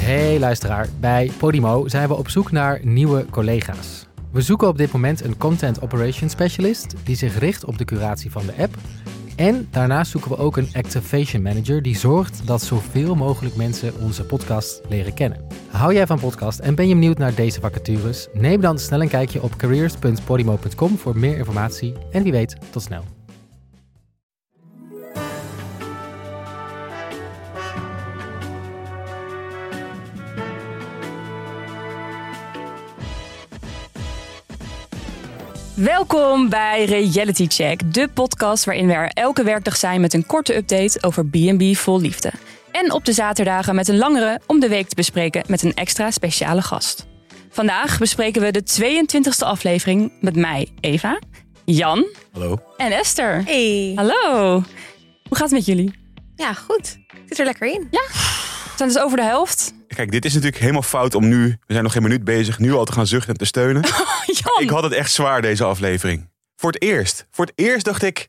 Hey luisteraar, bij Podimo zijn we op zoek naar nieuwe collega's. We zoeken op dit moment een Content Operations Specialist die zich richt op de curatie van de app. En daarnaast zoeken we ook een Activation Manager die zorgt dat zoveel mogelijk mensen onze podcast leren kennen. Hou jij van podcast en ben je benieuwd naar deze vacatures? Neem dan snel een kijkje op careers.podimo.com voor meer informatie en wie weet, tot snel. Welkom bij Reality Check, de podcast waarin we er elke werkdag zijn met een korte update over B&B vol liefde. En op de zaterdagen met een langere om de week te bespreken met een extra speciale gast. Vandaag bespreken we de 22e aflevering met mij, Eva, Jan. Hallo. En Esther. Hey. Hallo. Hoe gaat het met jullie? Ja, goed. Ik zit er lekker in. Ja. We zijn dus over de helft. Kijk, dit is natuurlijk helemaal fout om nu, we zijn nog geen minuut bezig, nu al te gaan zuchten en te steunen. Jan. Ik had het echt zwaar deze aflevering. Voor het eerst dacht ik,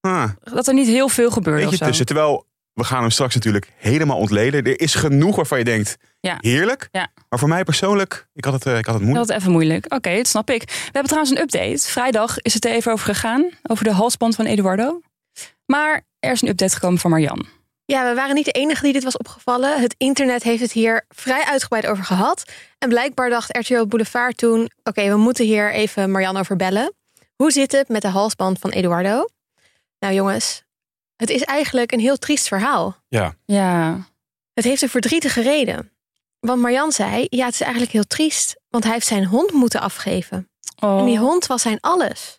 Dat er niet heel veel gebeurde of beetje zo. tussen. Terwijl, we gaan hem straks natuurlijk helemaal ontleden. Er is genoeg waarvan je denkt, Ja. heerlijk. Ja. Maar voor mij persoonlijk, ik had het moeilijk. Dat is even moeilijk. Oké, dat snap ik. We hebben trouwens een update. Vrijdag is het er even over gegaan. Over de halsband van Eduardo. Maar er is een update gekomen van Marjan. Ja, we waren niet de enige die dit was opgevallen. Het internet heeft het hier vrij uitgebreid over gehad. En blijkbaar dacht RTL Boulevard toen, oké, we moeten hier even Marjan over bellen. Hoe zit het met de halsband van Eduardo? Nou jongens, het is eigenlijk een heel triest verhaal. Ja. Het heeft een verdrietige reden. Want Marjan zei, ja, het is eigenlijk heel triest. Want hij heeft zijn hond moeten afgeven. Oh. En die hond was zijn alles.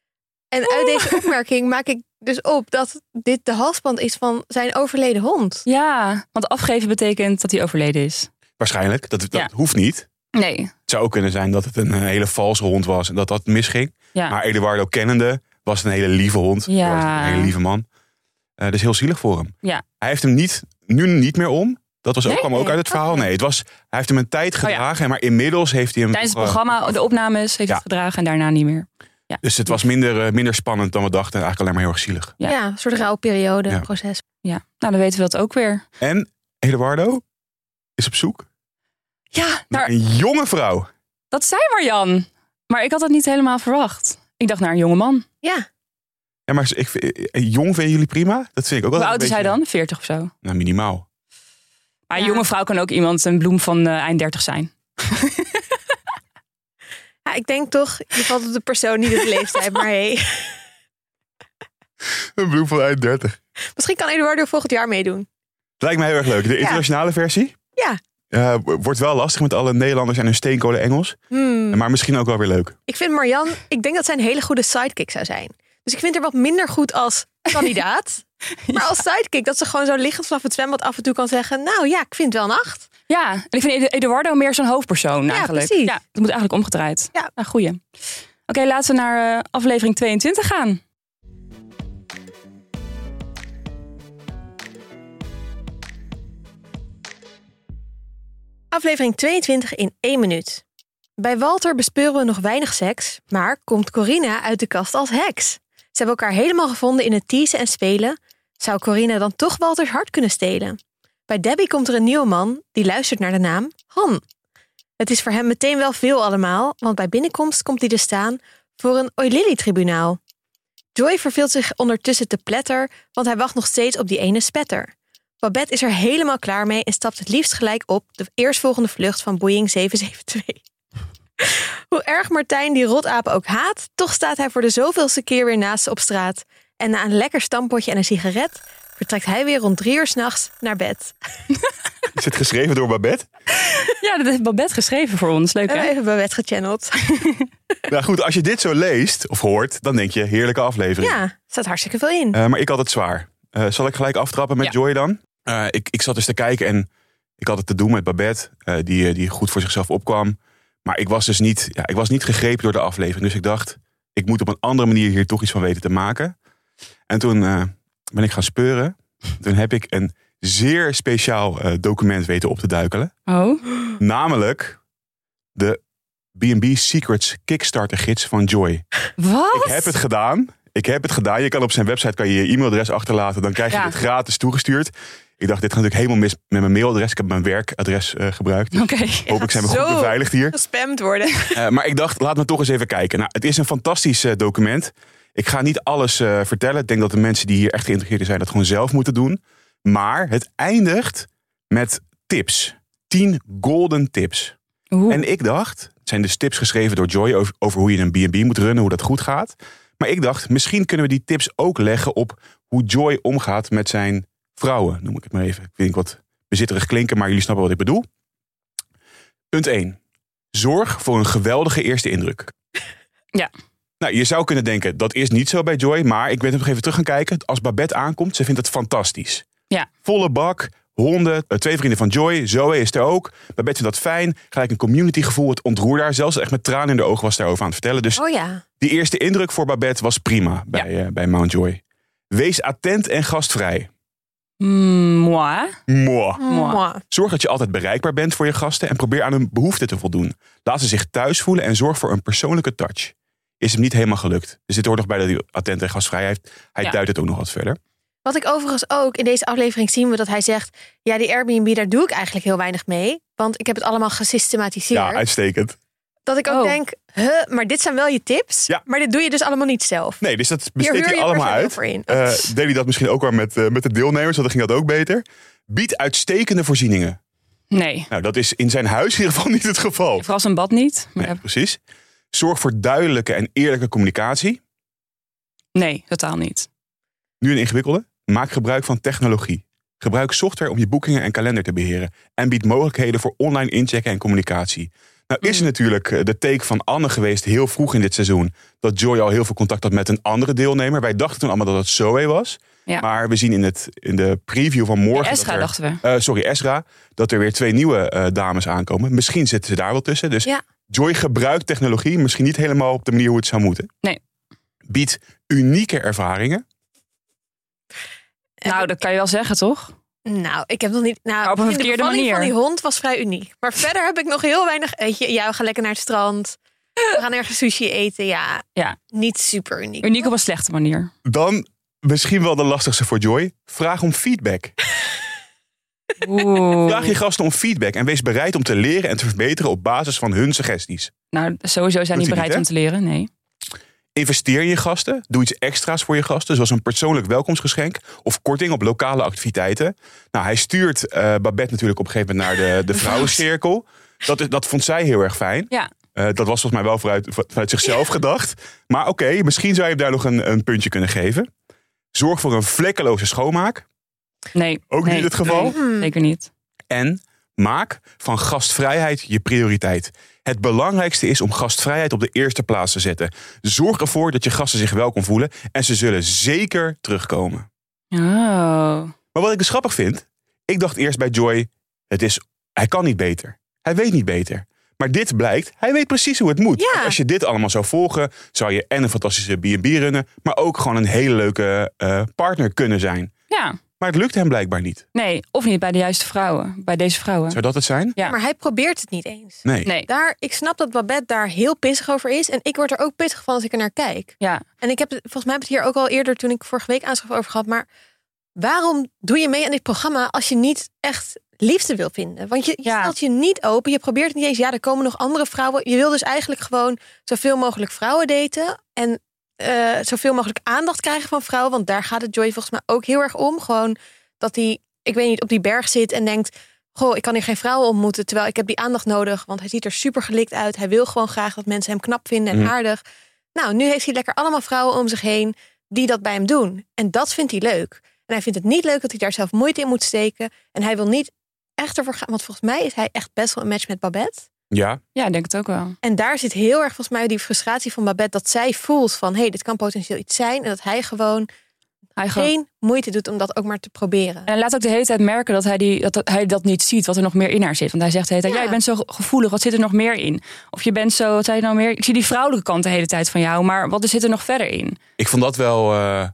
En uit deze opmerking maak ik dus op dat dit de halsband is van zijn overleden hond. Ja, want afgeven betekent dat hij overleden is. Waarschijnlijk, dat Ja. hoeft niet. Nee. Het zou ook kunnen zijn dat het een hele valse hond was en dat misging. Ja. Maar Eduardo kennende was het een hele lieve hond. Ja. Was een hele lieve man. Dus heel zielig voor hem. Ja. Hij heeft hem nu niet meer om. Dat was Nee? kwam ook uit het verhaal. Nee, hij heeft hem een tijd gedragen. Maar inmiddels heeft hij hem... Tijdens het programma, de opnames, heeft Ja. het gedragen en daarna niet meer. Ja. Dus het was minder spannend dan we dachten. Eigenlijk alleen maar heel erg zielig. Ja. Ja, een soort rouwperiode, Ja. proces. Ja, nou dan weten we dat ook weer. En Eduardo is op zoek Ja, naar een jonge vrouw. dat zei Marjan. Maar ik had dat niet helemaal verwacht. Ik dacht naar een jonge man. Ja, Ja, maar jong vinden jullie prima? Dat vind ik ook wel. Hoe oud is hij dan? 40 of zo. Nou, minimaal. Maar een Ja. jonge vrouw kan ook iemand, een bloem van eind 30 zijn. ja, ik denk toch, je valt op de persoon, niet op de leeftijd. Maar hey, Een bloem van eind 30. misschien kan Eduardo volgend jaar meedoen. Lijkt mij heel erg leuk. De internationale versie Ja. wordt wel lastig met alle Nederlanders en hun steenkolen Engels. Maar misschien ook wel weer leuk. Ik vind Marjan, ik denk dat zij een hele goede sidekick zou zijn. Dus ik vind haar wat minder goed als kandidaat. Maar als sidekick, dat ze gewoon zo liggend vanaf het zwembad af en toe kan zeggen, nou ja, ik vind het wel een 8. Ja, en ik vind Eduardo meer zo'n hoofdpersoon eigenlijk. precies. Ja, dat moet eigenlijk omgedraaid. Ja. Nou, goeie. Oké, laten we naar aflevering 22 gaan. Aflevering 22 in 1 minuut. Bij Walter bespeuren we nog weinig seks, maar komt Corina uit de kast als heks. Ze hebben elkaar helemaal gevonden in het teasen en spelen. Zou Corina dan toch Walters hart kunnen stelen? Bij Debbie komt er een nieuwe man, die luistert naar de naam Han. Het is voor hem meteen wel veel allemaal, want bij binnenkomst komt hij te staan voor een Oilily-tribunaal. Joy verveelt zich ondertussen te pletter, want hij wacht nog steeds op die ene spetter. Babette is er helemaal klaar mee en stapt het liefst gelijk op de eerstvolgende vlucht van Boeing 772. Hoe erg Martijn die rotapen ook haat, toch staat hij voor de zoveelste keer weer naast ze op straat. En na een lekker stampotje en een sigaret vertrekt hij weer rond 3 uur 's nachts naar bed. Is het geschreven door Babette? Ja, dat heeft Babette geschreven voor ons. Leuk We hè? hebben even Babette gechanneld. Nou goed, als je dit zo leest of hoort, dan denk je heerlijke aflevering. Ja, er staat hartstikke veel in. Maar ik had het zwaar. Zal ik gelijk aftrappen met Ja. Joy dan? Ik zat dus te kijken en ik had het te doen met Babette, die goed voor zichzelf opkwam. Maar ik was dus niet gegrepen door de aflevering. Dus ik dacht, ik moet op een andere manier hier toch iets van weten te maken. En toen ben ik gaan speuren. Toen heb ik een zeer speciaal document weten op te duikelen. Oh. Namelijk de B&B Secrets Kickstarter gids van Joy. Wat? Ik heb het gedaan. Je kan op zijn website je e-mailadres achterlaten. Dan krijg je Ja. het gratis toegestuurd. Ik dacht, dit gaat natuurlijk helemaal mis met mijn mailadres. Ik heb mijn werkadres gebruikt. Oké. Hoop ik zijn we goed beveiligd hier. Gespamd worden. Maar ik dacht, laat me toch eens even kijken. Nou, het is een fantastisch document. Ik ga niet alles vertellen. Ik denk dat de mensen die hier echt geïnteresseerd in zijn dat gewoon zelf moeten doen. Maar het eindigt met tips. 10 golden tips. Oeh. En ik dacht, het zijn dus tips geschreven door Joy over hoe je een B&B moet runnen, hoe dat goed gaat. Maar ik dacht, misschien kunnen we die tips ook leggen op hoe Joy omgaat met zijn vrouwen. Noem ik het maar even. Ik vind wat bezitterig klinken, maar jullie snappen wat ik bedoel. Punt 1. Zorg voor een geweldige eerste indruk. Ja. Nou, je zou kunnen denken, dat is niet zo bij Joy. Maar ik ben nog even terug gaan kijken. Als Babette aankomt, ze vindt het fantastisch. Ja. Volle bak, honden, 2 vrienden van Joy. Zoe is er ook. Babette vindt dat fijn. Gelijk een community gevoel. Het ontroerde haar zelfs. Echt met tranen in de ogen was daarover aan het vertellen. Dus Oh ja. die eerste indruk voor Babette was prima bij Mount Joy. Wees attent en gastvrij. Moi. Mwah. Mwah. Zorg dat je altijd bereikbaar bent voor je gasten en probeer aan hun behoeften te voldoen. Laat ze zich thuis voelen en zorg voor een persoonlijke touch. Is hem niet helemaal gelukt. Dus dit hoort nog bij dat hij attent en gastvrij heeft. Hij duidt het ook nog wat verder. Wat ik overigens ook in deze aflevering zien we dat hij zegt, ja, die Airbnb, daar doe ik eigenlijk heel weinig mee. Want ik heb het allemaal gesystematiseerd. Ja, uitstekend. Dat ik ook denk, maar dit zijn wel je tips. Ja. Maar dit doe je dus allemaal niet zelf. Nee, dus dat Hier besteed huur je je allemaal personeel uit. voor in. Deed hij dat misschien ook wel met de deelnemers, want dan ging dat ook beter. Bied uitstekende voorzieningen. Nee. Nou, dat is in zijn huis in ieder geval niet het geval. Vooral zijn bad niet. Maar Nee, precies. Zorg voor duidelijke en eerlijke communicatie. nee, totaal niet. Nu een ingewikkelde. Maak gebruik van technologie. Gebruik software om je boekingen en kalender te beheren. En bied mogelijkheden voor online inchecken en communicatie. Nou is er natuurlijk de take van Anne geweest heel vroeg in dit seizoen. Dat Joy al heel veel contact had met een andere deelnemer. Wij dachten toen allemaal dat het Zoe was. Ja. Maar we zien in de preview van morgen... Esra dachten we. Esra. Dat er weer 2 nieuwe dames aankomen. Misschien zitten ze daar wel tussen. Dus Ja. Joy gebruikt technologie. Misschien niet helemaal op de manier hoe het zou moeten. Nee. Biedt unieke ervaringen. Nou, dat kan je wel zeggen, toch? Nou, ik heb nog niet... Nou, Maar op een de verkeerde bevalling manier. van die hond was vrij uniek. Maar verder heb ik nog heel weinig... Weet je, ja, we gaan lekker naar het strand. We gaan ergens sushi eten. Ja, Ja. niet super uniek. Uniek op een slechte manier. Dan misschien wel de lastigste voor Joy. Vraag om feedback. Oeh. Vraag je gasten om feedback en wees bereid om te leren en te verbeteren op basis van hun suggesties. Nou, sowieso zijn die Doet hij bereid om niet, te leren. Nee. Investeer in je gasten. Doe iets extra's voor je gasten, zoals een persoonlijk welkomstgeschenk of korting op lokale activiteiten. Nou, hij stuurt Babette natuurlijk op een gegeven moment naar de vrouwencirkel. Dat vond zij heel erg fijn. Ja. Dat was volgens mij wel vanuit zichzelf gedacht. Maar oké, misschien zou je daar nog een puntje kunnen geven. Zorg voor een vlekkeloze schoonmaak. Nee. Ook nee, niet het geval. Nee, zeker niet. En maak van gastvrijheid je prioriteit. Het belangrijkste is om gastvrijheid op de eerste plaats te zetten. Zorg ervoor dat je gasten zich welkom voelen. En ze zullen zeker terugkomen. Oh. Maar wat ik dus grappig vind. Ik dacht eerst bij Joy. Hij kan niet beter. Hij weet niet beter. Maar dit blijkt, hij weet precies hoe het moet. Ja. Want als je dit allemaal zou volgen, zou je en een fantastische B&B runnen, maar ook gewoon een hele leuke partner kunnen zijn. Ja. Maar het lukt hem blijkbaar niet. Nee, of niet bij de juiste vrouwen. Bij deze vrouwen. Zou dat het zijn? Ja. Maar hij probeert het niet eens. Nee. Nee. Ik snap dat Babette daar heel pissig over is. En ik word er ook pissig van als ik er naar kijk. Ja. En volgens mij heb ik het hier ook al eerder toen ik vorige week aanschaf over gehad. Maar waarom doe je mee aan dit programma als je niet echt liefde wil vinden? Want je stelt je niet open. Je probeert het niet eens. Ja, er komen nog andere vrouwen. Je wil dus eigenlijk gewoon zoveel mogelijk vrouwen daten. En zoveel mogelijk aandacht krijgen van vrouwen. Want daar gaat het Joy volgens mij ook heel erg om. Gewoon dat hij, ik weet niet, op die berg zit en denkt, goh, ik kan hier geen vrouwen ontmoeten. Terwijl ik heb die aandacht nodig. Want hij ziet er super gelikt uit. Hij wil gewoon graag dat mensen hem knap vinden en aardig. Nou, nu heeft hij lekker allemaal vrouwen om zich heen die dat bij hem doen. En dat vindt hij leuk. En hij vindt het niet leuk dat hij daar zelf moeite in moet steken. En hij wil niet echt ervoor gaan. Want volgens mij is hij echt best wel een match met Babette. Ja. Ja, ik denk het ook wel. En daar zit heel erg volgens mij die frustratie van Babette. Dat zij voelt van, dit kan potentieel iets zijn. En dat hij gewoon geen moeite doet om dat ook maar te proberen. En hij laat ook de hele tijd merken dat hij dat niet ziet, wat er nog meer in haar zit. Want hij zegt de hele tijd, ja, je bent zo gevoelig, wat zit er nog meer in? Of je bent zo, wat zei je nou meer? Ik zie die vrouwelijke kant de hele tijd van jou, maar wat zit er nog verder in? Ik vond dat wel...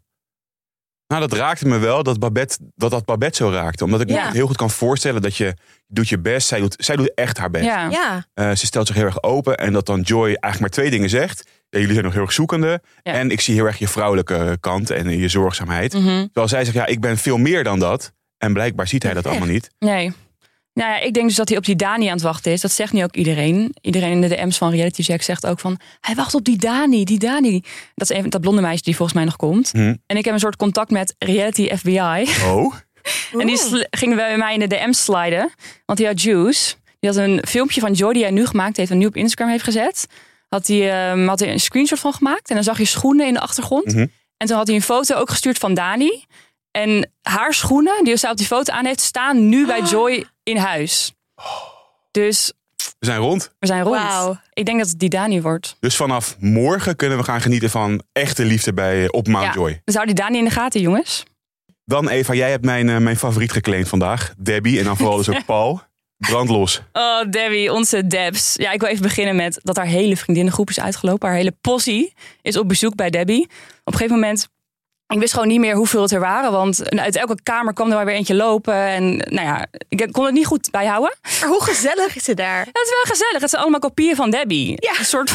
dat raakte me wel, dat Babette zo raakte. Omdat ik me heel goed kan voorstellen dat je doet je best. Zij doet echt haar best. Ja. Ze stelt zich heel erg open. En dat dan Joy eigenlijk maar 2 dingen zegt. Ja, jullie zijn nog heel erg zoekende. Ja. En ik zie heel erg je vrouwelijke kant en je zorgzaamheid. Terwijl zij zegt, ik ben veel meer dan dat. En blijkbaar ziet hij dat allemaal niet. Nee. Nou ja, ik denk dus dat hij op die Dani aan het wachten is. Dat zegt nu ook iedereen. Iedereen in de DM's van Reality Check zegt ook van... hij wacht op die Dani. Dat is even dat blonde meisje die volgens mij nog komt. En ik heb een soort contact met Reality FBI. Oh? En die gingen bij mij in de DM's sliden. Want die had Juice. Die had een filmpje van Joy die hij nu gemaakt heeft... en nu op Instagram heeft gezet. Had hij een screenshot van gemaakt. En dan zag je schoenen in de achtergrond. En toen had hij een foto ook gestuurd van Dani. En haar schoenen, die zij op die foto aan heeft... staan nu bij Joy in huis. Dus... We zijn rond. Wauw. Ik denk dat het die Dani wordt. Dus vanaf morgen kunnen we gaan genieten van echte liefde op Mount Joy. Dus hou die Dani in de gaten, jongens. Dan Eva, jij hebt mijn favoriet geclaimd vandaag. Debbie en dan vooral dus ook Paul. Brandlos. Oh, Debbie, onze Debs. Ja, ik wil even beginnen met dat haar hele vriendinnengroep is uitgelopen. Haar hele possie is op bezoek bij Debbie. Op een gegeven moment... Ik wist gewoon niet meer hoeveel het er waren. Want uit elke kamer kwam er maar weer eentje lopen. En nou ja, ik kon het niet goed bijhouden. Maar hoe gezellig is het daar? Het is wel gezellig. Het zijn allemaal kopieën van Debbie. Ja. Een soort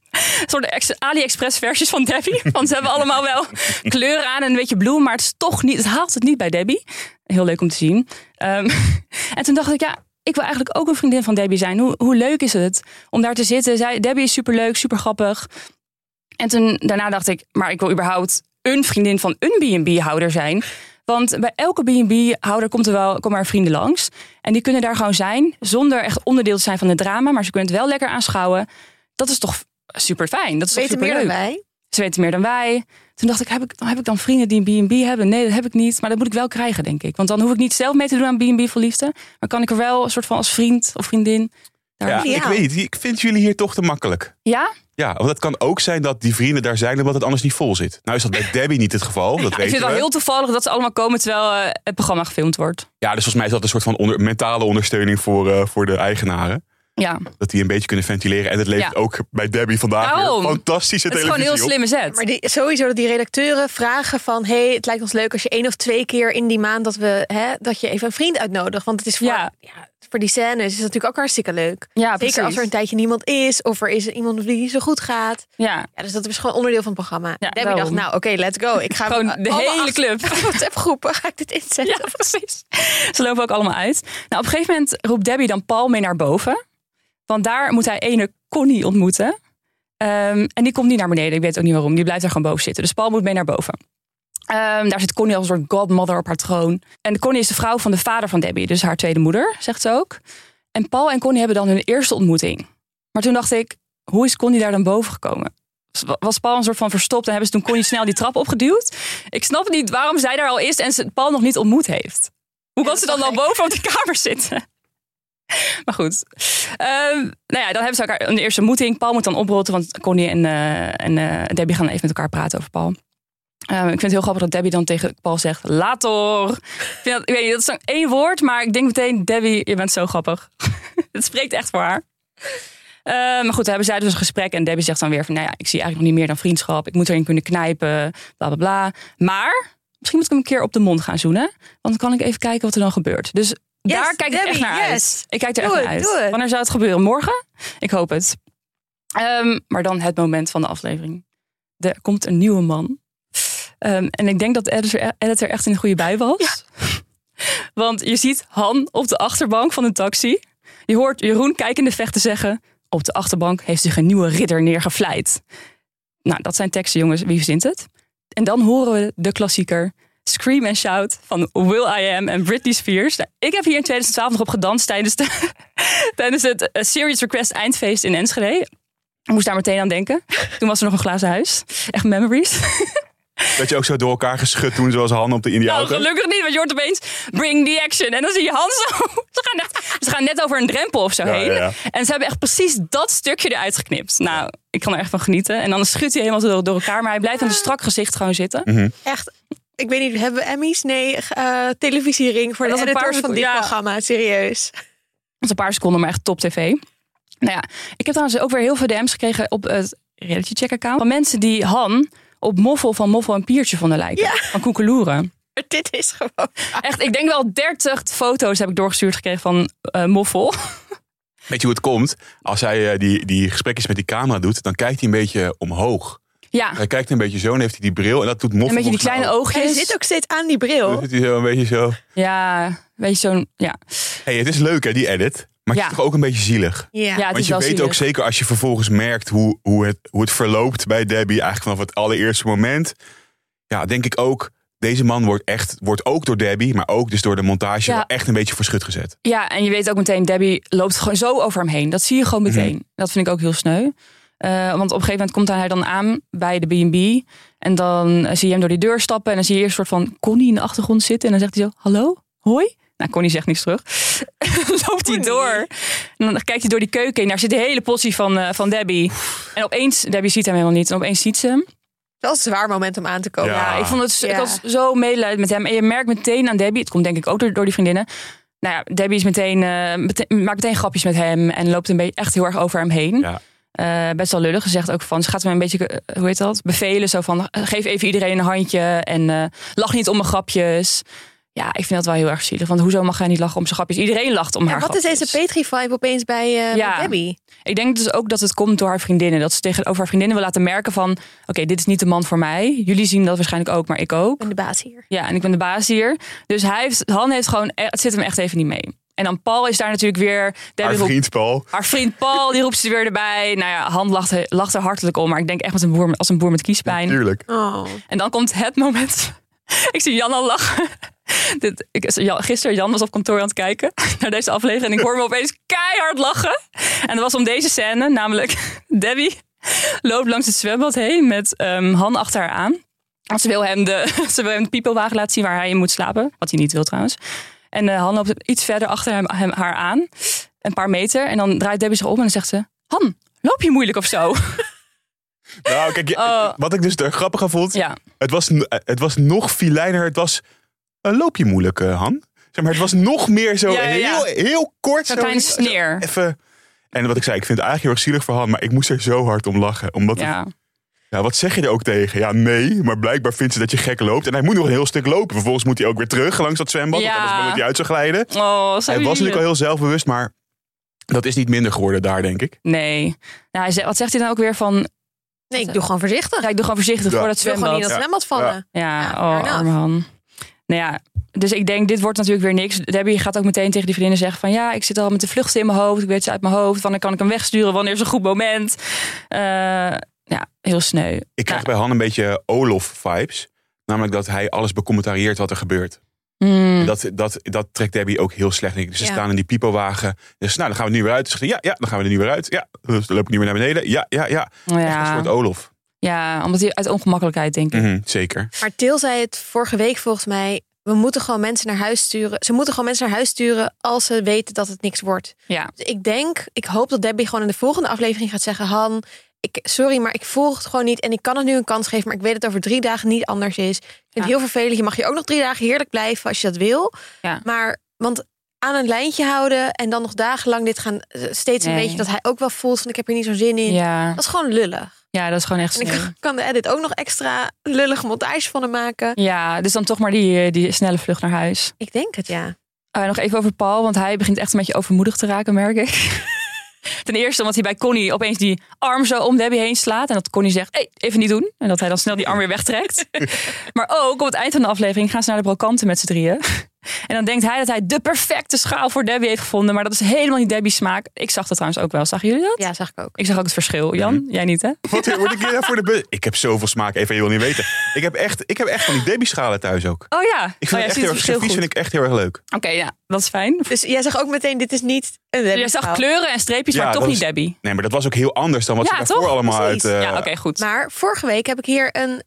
AliExpress versies van Debbie. Want ze hebben allemaal wel kleuren aan en een beetje bloem. Maar het is toch niet, het haalt het niet bij Debbie. Heel leuk om te zien. En toen dacht ik, ja, ik wil eigenlijk ook een vriendin van Debbie zijn. Hoe leuk is het om daar te zitten? Debbie is superleuk, super grappig. En toen daarna dacht ik, maar ik wil überhaupt een vriendin van een B&B-houder zijn. Want bij elke B&B-houder komen er vrienden langs. En die kunnen daar gewoon zijn, zonder echt onderdeel te zijn van het drama. Maar ze kunnen het wel lekker aanschouwen. Dat is toch super fijn. Dat is weten meer dan wij. Ze weten meer dan wij. Toen dacht ik, heb ik dan vrienden die een B&B hebben? Nee, dat heb ik niet. Maar dat moet ik wel krijgen, denk ik. Want dan hoef ik niet zelf mee te doen aan B&B voor liefde. Maar kan ik er wel een soort van als vriend of vriendin... Ik weet niet. Ik vind jullie hier toch te makkelijk. Ja? Ja, want het kan ook zijn dat die vrienden daar zijn omdat het anders niet vol zit. Nou is dat bij Debbie niet het geval. Dat ik vind het wel heel toevallig dat ze allemaal komen terwijl het programma gefilmd wordt. Ja, dus volgens mij is dat een soort van mentale ondersteuning voor de eigenaren. Ja. Dat die een beetje kunnen ventileren. En het levert ook bij Debbie vandaag weer fantastische televisie op. Het is gewoon een heel slimme zet. Maar sowieso dat die redacteuren vragen van... het lijkt ons leuk als je 1 of 2 keer in die maand... dat je even een vriend uitnodigt. Want het is voor die scènes is het natuurlijk ook hartstikke leuk. Ja, zeker precies. als er een tijdje niemand is... of er is iemand die niet zo goed gaat. Ja. Dus dat is gewoon onderdeel van het programma. Ja, Debbie dacht, nou oké, let's go. Ik ga gewoon de hele club. WhatsApp-groepen ga ik dit inzetten. Ja, precies. Ze lopen ook allemaal uit. Nou, op een gegeven moment roept Debbie dan Paul mee naar boven... Want daar moet hij ene Connie ontmoeten. En die komt niet naar beneden. Ik weet ook niet waarom. Die blijft daar gewoon boven zitten. Dus Paul moet mee naar boven. Daar zit Connie als een soort godmother op haar troon. En Connie is de vrouw van de vader van Debbie. Dus haar tweede moeder, zegt ze ook. En Paul en Connie hebben dan hun eerste ontmoeting. Maar toen dacht ik, hoe is Connie daar dan boven gekomen? Was Paul een soort van verstopt en hebben ze toen Connie snel die trap opgeduwd? Ik snap niet waarom zij daar al is en ze Paul nog niet ontmoet heeft. Hoe kan ze dan al boven op die kamer zitten? Maar goed. Dan hebben ze elkaar een eerste ontmoeting. Paul moet dan oprotten, want Connie en Debbie gaan even met elkaar praten over Paul. Ik vind het heel grappig dat Debbie dan tegen Paul zegt... Later. Ik weet niet, dat is dan 1 woord, maar ik denk meteen... Debbie, je bent zo grappig. Het spreekt echt voor haar. Maar goed, dan hebben zij dus een gesprek. En Debbie zegt dan weer van... Nou ja, ik zie eigenlijk nog niet meer dan vriendschap. Ik moet erin kunnen knijpen, bla bla bla. Maar misschien moet ik hem een keer op de mond gaan zoenen. Want dan kan ik even kijken wat er dan gebeurt. Dus... Daar kijk ik echt naar uit. Ik kijk er echt naar uit. Wanneer zou het gebeuren? Morgen? Ik hoop het. Maar dan het moment van de aflevering. Er komt een nieuwe man. En ik denk dat de editor echt in de goede bij was. Ja. Want je ziet Han op de achterbank van een taxi. Je hoort Jeroen kijkende vechten zeggen... Op de achterbank heeft zich een nieuwe ridder neergevlijd. Nou, dat zijn teksten, jongens. Wie verzint het? En dan horen we de klassieker... Scream and Shout van will.i.am en Britney Spears. Nou, ik heb hier in 2012 nog op gedanst tijdens het Serious Request eindfeest in Enschede. Ik moest daar meteen aan denken. Toen was er nog een glazen huis. Echt memories. Dat je ook zo door elkaar geschud toen zoals Han op de Indie Nou, gelukkig niet, want je hoort opeens bring the action. En dan zie je Han zo. Ze gaan net over een drempel of zo heen. Ja. En ze hebben echt precies dat stukje eruit geknipt. Nou, ik kan er echt van genieten. En dan schudt hij helemaal door elkaar. Maar hij blijft aan een strak gezicht gewoon zitten. Mm-hmm. Echt... Ik weet niet, hebben we Emmys? Nee, televisiering voor de editors van dit programma. Serieus. Dat is een paar seconden, maar echt top tv. Nou ja, ik heb trouwens ook weer heel veel DM's gekregen op het Reality Check account. Van mensen die Han op Moffel van Moffel en Piertje vonden lijken. Ja. Van Koekeloeren. Dit is gewoon... Echt, ik denk wel 30 foto's heb ik doorgestuurd gekregen van Moffel. Weet je hoe het komt? Als hij die gesprekjes met die camera doet, dan kijkt hij een beetje omhoog. Ja, Hij kijkt een beetje zo en heeft hij die bril. En dat doet Moffel. een beetje die kleine Hij oogjes. zit ook steeds aan die bril. Dan zit hij zo een beetje zo. Ja, weet je zo'n... Ja, Hey, het is leuk hè, die edit. Maar het is toch ook een beetje zielig. Ja. ja het Want is je wel weet zielig. ook zeker als je vervolgens merkt hoe het verloopt bij Debbie. Eigenlijk vanaf het allereerste moment. Ja, denk ik ook. Deze man wordt ook door Debbie, maar ook dus door de montage wel echt een beetje voor schut gezet. Ja, en je weet ook meteen, Debbie loopt gewoon zo over hem heen. Dat zie je gewoon meteen. Dat vind ik ook heel sneu. Want op een gegeven moment komt hij dan aan bij de B&B. En dan zie je hem door die deur stappen. En dan zie je eerst een soort van Connie in de achtergrond zitten. En dan zegt hij zo, hallo, hoi. Nou, Connie zegt niks terug. Loopt hij door. En dan kijkt hij door die keuken in. Daar zit de hele possie van Debbie. En opeens, Debbie ziet hem helemaal niet. En opeens ziet ze hem. Dat is een zwaar moment om aan te komen. Ja, ik vond het ik was zo medelijden met hem. En je merkt meteen aan Debbie, het komt denk ik ook door die vriendinnen. Nou ja, Debbie is maakt meteen grapjes met hem en loopt een beetje echt heel erg over hem heen. Ja. Best wel lullig. Ze zegt ook van, ze gaat hem een beetje, hoe heet dat? Bevelen. Zo van, geef even iedereen een handje en lach niet om mijn grapjes. Ja, ik vind dat wel heel erg zielig. Want hoezo mag hij niet lachen om zijn grapjes? Iedereen lacht om haar wat grapjes. is deze Petri-vibe opeens bij Debbie? Ik denk dus ook dat het komt door haar vriendinnen. Dat ze tegenover haar vriendinnen wil laten merken van... Oké, dit is niet de man voor mij. Jullie zien dat waarschijnlijk ook, maar ik ook. Ik ben de baas hier. Ja, en ik ben de baas hier. Dus Han heeft gewoon... Het zit hem echt even niet mee. En dan Paul is daar natuurlijk weer... Haar vriend Paul. Haar vriend Paul, die roept ze weer erbij. Nou ja, Han lacht er hartelijk om. Maar ik denk echt als een boer met kiespijn. Tuurlijk. Oh. En dan komt het moment... Ik zie Jan al lachen. Gisteren Jan was op kantoor aan het kijken naar deze aflevering. En ik hoor me opeens keihard lachen. En dat was om deze scène. Namelijk Debbie loopt langs het zwembad heen met Han achter haar aan. Want ze wil hem de piepelwagen laten zien waar hij in moet slapen. Wat hij niet wil trouwens. En Han loopt iets verder achter haar aan. Een paar meter. En dan draait Debbie zich om en dan zegt ze... Han, loop je moeilijk of zo? Nou, kijk, wat ik dus er grappig aan vond. Ja. Het was nog filijner. Het was een loopje moeilijk, Han. Zeg maar, het was nog meer zo heel kort. Zo'n kleine sneer. Even. En wat ik zei, ik vind het eigenlijk heel erg zielig voor Han. Maar ik moest er zo hard om lachen. Omdat wat zeg je er ook tegen? Ja, nee. Maar blijkbaar vindt ze dat je gek loopt. En hij moet nog een heel stuk lopen. Vervolgens moet hij ook weer terug langs dat zwembad. Ja. Want anders moet hij uit zou glijden. Oh, hij was natuurlijk al heel zelfbewust. Maar dat is niet minder geworden daar, denk ik. Nee. Nou, wat zegt hij dan ook weer van... Nee, ik doe gewoon voorzichtig. Ja, ik doe gewoon voorzichtig voor dat Ik wil zwembad. gewoon niet in dat zwembad vallen. Ja, arme Han. Nou ja, dus ik denk, dit wordt natuurlijk weer niks. Debbie gaat ook meteen tegen die vriendinnen zeggen van... Ja, ik zit al met de vluchten in mijn hoofd. Ik weet ze uit mijn hoofd. Wanneer kan ik hem wegsturen? Wanneer is een goed moment? Ja, heel sneu. Ik krijg bij Han een beetje Olof-vibes. Namelijk dat hij alles becommentarieert wat er gebeurt. Dat trekt Debbie ook heel slecht. Dus ze staan in die pipowagen. Dus nou, dan gaan we nu weer uit. Ja, dan gaan we er nu weer uit. Ja, dus dan loop ik nu weer naar beneden. Ja. Echt een soort Olof. Ja, omdat hij uit ongemakkelijkheid, denk ik. Zeker. Maar Til zei het vorige week volgens mij... We moeten gewoon mensen naar huis sturen. Ze moeten gewoon mensen naar huis sturen als ze weten dat het niks wordt. Ja. Dus ik hoop dat Debbie gewoon in de volgende aflevering gaat zeggen... Han, sorry, maar ik volg het gewoon niet. En ik kan het nu een kans geven, maar ik weet dat het over 3 dagen niet anders is. Ik vind het heel vervelend. Je mag hier ook nog 3 dagen heerlijk blijven als je dat wil. Ja. Maar, want aan een lijntje houden en dan nog dagenlang dit gaan... Steeds een beetje dat hij ook wel voelt van ik heb er niet zo'n zin in. Ja. Dat is gewoon lullig. Ja, dat is gewoon echt En sneu. ik kan de edit ook nog extra lullige montage van hem maken. Ja, dus dan toch maar die snelle vlucht naar huis. Ik denk het, ja. Nog even over Paul, want hij begint echt een beetje overmoedig te raken, merk ik. Ten eerste omdat hij bij Connie opeens die arm zo om Debbie heen slaat. En dat Connie zegt, hey, even niet doen. En dat hij dan snel die arm weer wegtrekt. Maar ook op het eind van de aflevering gaan ze naar de brokanten met z'n drieën. En dan denkt hij dat hij de perfecte schaal voor Debbie heeft gevonden. Maar dat is helemaal niet Debbie's smaak. Ik zag dat trouwens ook wel. Zagen jullie dat? Ja, zag ik ook. Ik zag ook het verschil. Jan, jij niet hè? Wat word ik hier voor de bus? Ik heb zoveel smaak, even je wil niet weten. Ik heb echt van die Debbie schalen thuis ook. Oh ja. Ik vind het echt heel erg servies, vind ik echt heel erg leuk. Oké, ja, dat is fijn. Dus jij zag ook meteen, dit is niet een Debbie. Je zag kleuren en streepjes, maar toch niet Debbie. Nee, maar dat was ook heel anders dan wat ze daarvoor toch? allemaal Precies. uit... Ja, oké, goed. Maar vorige week heb ik hier een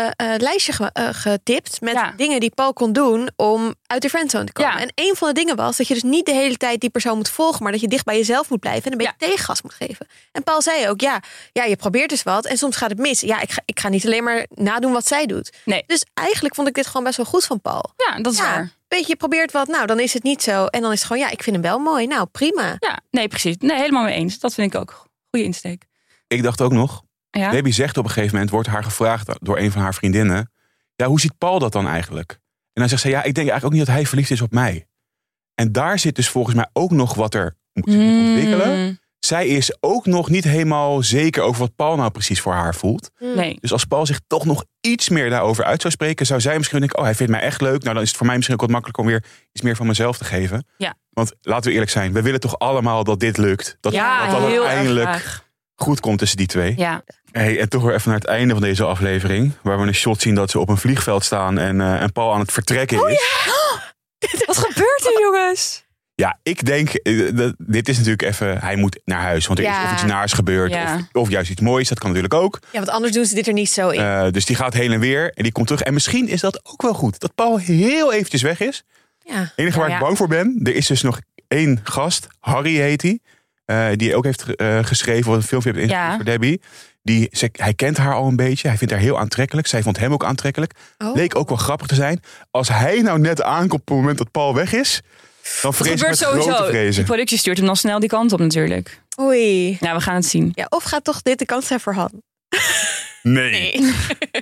lijstje getipt met dingen die Paul kon doen om uit de friendzone te komen. Ja. En een van de dingen was dat je dus niet de hele tijd die persoon moet volgen, maar dat je dicht bij jezelf moet blijven en een beetje tegengas moet geven. En Paul zei ook, ja, je probeert dus wat en soms gaat het mis. Ja, ik ga niet alleen maar nadoen wat zij doet. Nee. Dus eigenlijk vond ik dit gewoon best wel goed van Paul. Ja, dat is waar. Weet je probeert wat, nou dan is het niet zo. En dan is het gewoon, ik vind hem wel mooi. Nou, prima. Ja, nee, precies. Nee, helemaal mee eens. Dat vind ik ook. Goeie insteek. Ik dacht ook nog, Ja? Debbie zegt op een gegeven moment, wordt haar gevraagd door een van haar vriendinnen. Ja, hoe ziet Paul dat dan eigenlijk? En dan zegt ze, ja, ik denk eigenlijk ook niet dat hij verliefd is op mij. En daar zit dus volgens mij ook nog wat er moet ontwikkelen. zij is ook nog niet helemaal zeker over wat Paul nou precies voor haar voelt. Nee. Dus als Paul zich toch nog iets meer daarover uit zou spreken, zou zij misschien denken, hij vindt mij echt leuk. Nou, dan is het voor mij misschien ook wat makkelijker om weer iets meer van mezelf te geven. Ja. Want laten we eerlijk zijn, we willen toch allemaal dat dit lukt. Dat Ja, dat heel uiteindelijk erg graag. goed komt tussen die twee. Ja. Hey, en toch weer even naar het einde van deze aflevering. Waar we een shot zien dat ze op een vliegveld staan en Paul aan het vertrekken is. Wat gebeurt er, jongens? Ja, ik denk, dit is natuurlijk even, hij moet naar huis. Want er is of iets naars gebeurd of juist iets moois. Dat kan natuurlijk ook. Ja, want anders doen ze dit er niet zo in. Dus die gaat heen en weer en die komt terug. En misschien is dat ook wel goed. Dat Paul heel eventjes weg is. Ja. Het enige waar ik bang voor ben, er is dus nog één gast. Harry heet hij. Die ook heeft geschreven, of een filmpje heeft ingestuurd voor Debbie. Hij kent haar al een beetje. Hij vindt haar heel aantrekkelijk. Zij vond hem ook aantrekkelijk. Leek ook wel grappig te zijn. Als hij nou net aankomt op het moment dat Paul weg is, dan vrees ik met grote vrezen. Die productie stuurt hem dan snel die kant op natuurlijk. Oei. Nou, we gaan het zien. Ja, of gaat toch dit de kans zijn voor Han? Nee.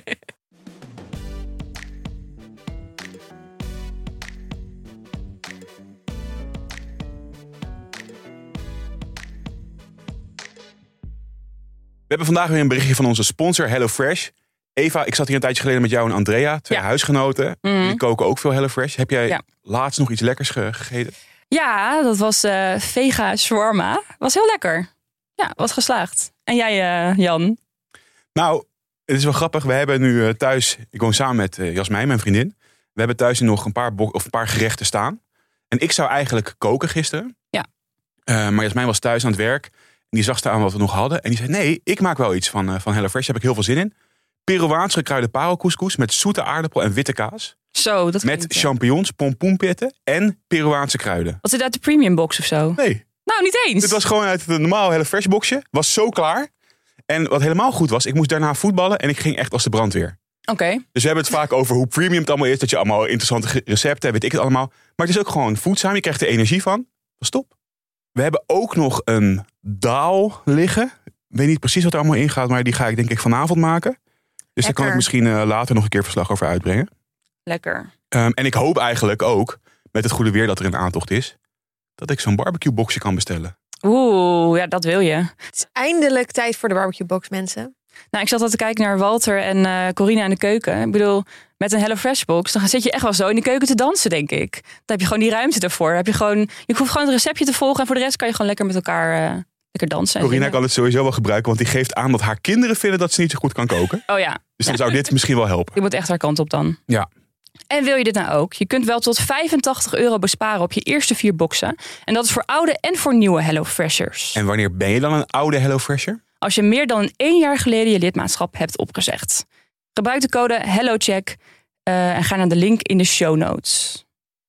We hebben vandaag weer een berichtje van onze sponsor HelloFresh. Eva, ik zat hier een tijdje geleden met jou en Andrea, twee huisgenoten. Die koken ook veel HelloFresh. Heb jij laatst nog iets lekkers gegeten? Ja, dat was vega shawarma. Was heel lekker. Ja, was geslaagd. En jij, Jan? Nou, het is wel grappig. We hebben nu thuis, ik woon samen met Jasmijn, mijn vriendin. We hebben thuis nu nog een paar gerechten staan. En ik zou eigenlijk koken gisteren. Ja. Maar Jasmijn was thuis aan het werk. En die zag aan wat we nog hadden. En die zei, nee, ik maak wel iets van HelloFresh. Daar heb ik heel veel zin in. Peruaans gekruide parelcouscous met zoete aardappel en witte kaas. Zo, dat met champignons, pompoenpitten en Peruaanse kruiden. Was dit uit de premium box of zo? Nee. Nou, niet eens. Dit was gewoon uit het normale HelloFresh boxje. Was zo klaar. En wat helemaal goed was, ik moest daarna voetballen en ik ging echt als de brandweer. Oké. Dus we hebben het vaak over hoe premium het allemaal is. Dat je allemaal interessante recepten hebt, weet ik het allemaal. Maar het is ook gewoon voedzaam. Je krijgt er energie van. Dat is top. We hebben ook nog een daal liggen. Ik weet niet precies wat er allemaal in gaat, maar die ga ik denk ik vanavond maken. Dus daar kan ik misschien later nog een keer verslag over uitbrengen. Lekker. En ik hoop eigenlijk ook, met het goede weer dat er een aantocht is, dat ik zo'n barbecue boxje kan bestellen. Oeh, ja, dat wil je. Het is eindelijk tijd voor de barbecue box, mensen. Nou, ik zat al te kijken naar Walter en Corina in de keuken. Ik bedoel, met een HelloFresh box, dan zit je echt wel zo in de keuken te dansen, denk ik. Dan heb je gewoon die ruimte ervoor. Je hoeft gewoon het receptje te volgen en voor de rest kan je gewoon lekker met elkaar lekker dansen. Corina kan het sowieso wel gebruiken, want die geeft aan dat haar kinderen vinden dat ze niet zo goed kan koken. Oh ja. Dus dan zou dit misschien wel helpen. Je moet echt haar kant op dan. Ja. En wil je dit nou ook? Je kunt wel tot €85 besparen op je eerste 4 boxen. En dat is voor oude en voor nieuwe HelloFreshers. En wanneer ben je dan een oude HelloFresher? Als je meer dan 1 jaar geleden je lidmaatschap hebt opgezegd. Gebruik de code HelloCheck en ga naar de link in de show notes.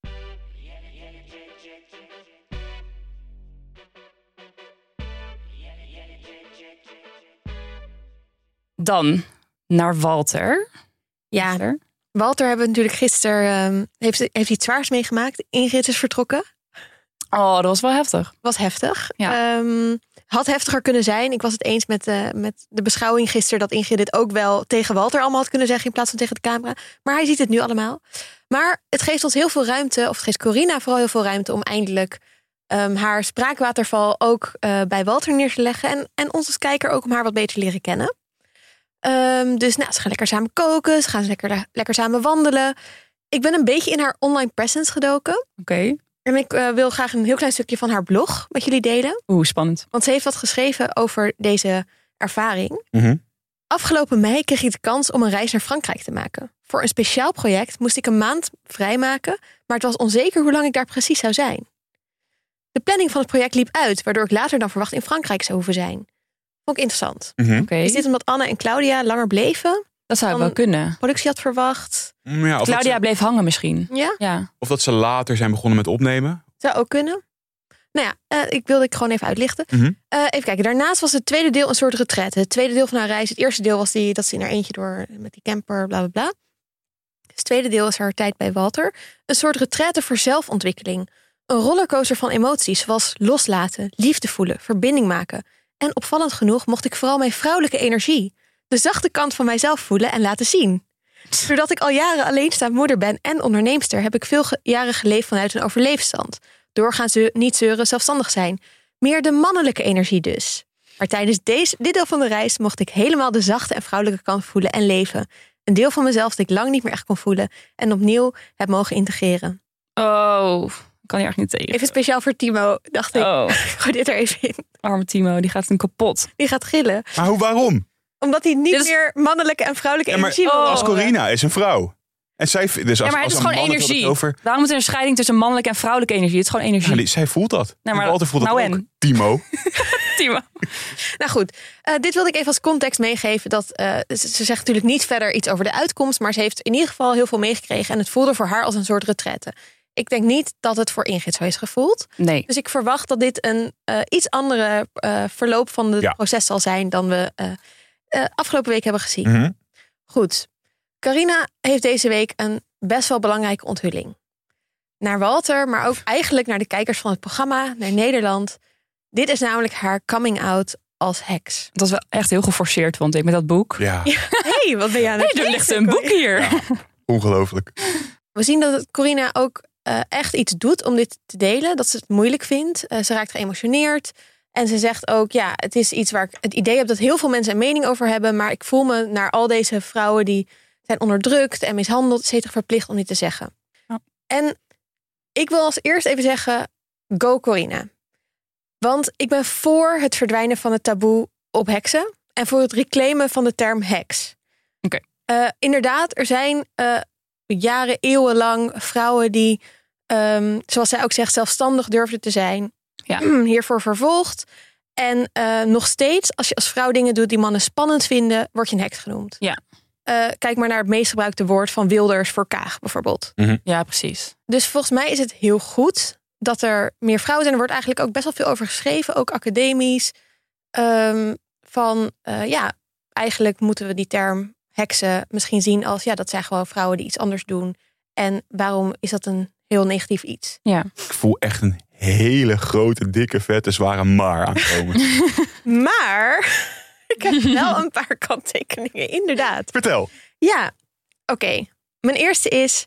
Dan naar Walter. Ja, Walter hebben we natuurlijk gisteren heeft iets zwaars meegemaakt. Ingrid is vertrokken. Oh, dat was wel heftig. Was heftig. Ja. Had heftiger kunnen zijn. Ik was het eens met de beschouwing gisteren dat Ingrid dit ook wel tegen Walter allemaal had kunnen zeggen in plaats van tegen de camera. Maar hij ziet het nu allemaal. Maar het geeft ons heel veel ruimte, of het geeft Corina vooral heel veel ruimte om eindelijk haar spraakwaterval ook bij Walter neer te leggen. En ons als kijker ook om haar wat beter te leren kennen. Dus ze gaan lekker samen koken. Ze gaan lekker samen wandelen. Ik ben een beetje in haar online presence gedoken. Oké. En ik wil graag een heel klein stukje van haar blog met jullie delen. Oeh, spannend. Want ze heeft wat geschreven over deze ervaring. Mm-hmm. Afgelopen mei kreeg ik de kans om een reis naar Frankrijk te maken. Voor een speciaal project moest ik een maand vrijmaken, maar het was onzeker hoe lang ik daar precies zou zijn. De planning van het project liep uit, waardoor ik later dan verwacht in Frankrijk zou hoeven zijn. Vond ik interessant. Mm-hmm. Okay. Is dit omdat Anne en Claudia langer bleven? Dat zou wel kunnen. Productie had verwacht. Ja, Claudia bleef hangen misschien. Ja? Of dat ze later zijn begonnen met opnemen. Zou ook kunnen. Nou ja, ik wilde het gewoon even uitlichten. Mm-hmm. Even kijken. Daarnaast was het tweede deel een soort retraite. Het tweede deel van haar reis. Het eerste deel was dat ze in haar eentje door met die camper, bla bla bla. Dus het tweede deel is haar tijd bij Walter. Een soort retraite voor zelfontwikkeling. Een rollercoaster van emoties, zoals loslaten, liefde voelen, verbinding maken. En opvallend genoeg mocht ik vooral mijn vrouwelijke energie, de zachte kant van mijzelf voelen en laten zien. Doordat ik al jaren alleenstaand moeder ben en onderneemster, heb ik veel jaren geleefd vanuit een overleefstand. Doorgaan niet zeuren, zelfstandig zijn. Meer de mannelijke energie dus. Maar tijdens dit deel van de reis mocht ik helemaal de zachte en vrouwelijke kant voelen en leven. Een deel van mezelf dat ik lang niet meer echt kon voelen en opnieuw heb mogen integreren. Oh, ik kan hier echt niet tegen. Even speciaal voor Timo, dacht ik. Oh, Gooi dit er even in. arme Timo, die gaat hem kapot. Die gaat gillen. Maar waarom? Omdat hij niet Dit is- meer mannelijke en vrouwelijke Ja, maar energie wil. als Corina is een vrouw. En zij, dus als, Ja, maar het als is een gewoon man het energie. over, Waarom moet er een scheiding tussen mannelijke en vrouwelijke energie? Het is gewoon energie. ja, zij voelt dat. Nee, maar En Walter voelt dat nou ook. en? Timo. Timo. Nou goed, dit wilde ik even als context meegeven. Dat ze zegt natuurlijk niet verder iets over de uitkomst. Maar ze heeft in ieder geval heel veel meegekregen. En het voelde voor haar als een soort retraite. Ik denk niet dat het voor Ingrid zo is gevoeld. Nee. Dus ik verwacht dat dit een iets andere verloop van het Ja. proces zal zijn dan we afgelopen week hebben gezien. Mhm. Goed. Carina heeft deze week een best wel belangrijke onthulling. Naar Walter, maar ook eigenlijk naar de kijkers van het programma, naar Nederland. Dit is namelijk haar coming out als heks. Het was wel echt heel geforceerd, vond ik, met dat boek. Ja, Hey, wat ben je aan het Hey, er lezen, ligt een boek hier. Ja. Ongelooflijk. We zien dat Corina ook echt iets doet om dit te delen. Dat ze het moeilijk vindt. Ze raakt geëmotioneerd. En ze zegt ook, ja, het is iets waar ik het idee heb dat heel veel mensen een mening over hebben. Maar ik voel me naar al deze vrouwen die zijn onderdrukt en mishandeld, et cetera, verplicht om dit te zeggen. Ja. En ik wil als eerst even zeggen, go Corina. Want ik ben voor het verdwijnen van het taboe op heksen. En voor het reclaimen van de term heks. Oké. Inderdaad, er zijn jaren, eeuwenlang vrouwen die, zoals zij ook zegt, zelfstandig durfden te zijn. Ja. Hiervoor vervolgd. En nog steeds, als je als vrouw dingen doet die mannen spannend vinden, word je een heks genoemd. Ja. Kijk maar naar het meest gebruikte woord van Wilders voor Kaag bijvoorbeeld. Ja, precies. Dus volgens mij is het heel goed dat er meer vrouwen zijn. Er wordt eigenlijk ook best wel veel over geschreven, ook academisch. Eigenlijk moeten we die term heksen misschien zien als, ja, dat zijn gewoon vrouwen die iets anders doen. En waarom is dat een heel negatief iets? Ja. Ik voel echt een hele grote, dikke, vette, zware maar aankomen. Maar ik heb wel een paar kanttekeningen, inderdaad. Vertel. Ja, oké. Mijn eerste is,